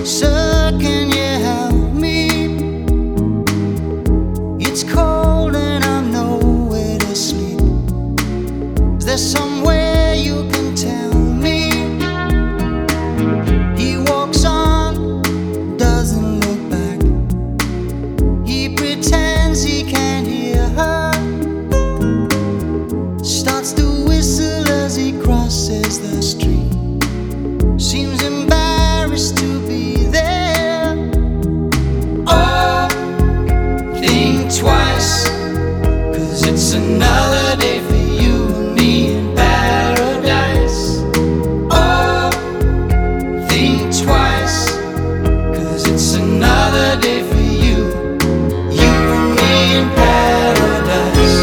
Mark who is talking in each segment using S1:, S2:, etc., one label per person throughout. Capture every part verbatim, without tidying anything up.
S1: Sir, can you help me? It's cold and I'm nowhere to sleep. Is there somewhere you can tell me? He walks on, doesn't look back. He pretends he can't hear her. Starts to whistle as he crosses the street. Seems embarrassed to be there. Oh, think twice, 'cause it's another day for you and me in paradise. Oh, think twice, 'cause it's another day for you, you and me in paradise.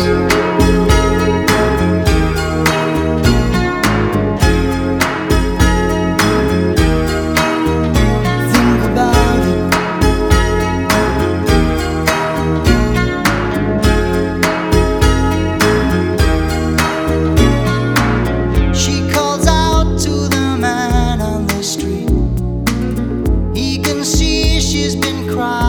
S1: Think about it. She calls out to the man on the street. He can see she's been crying.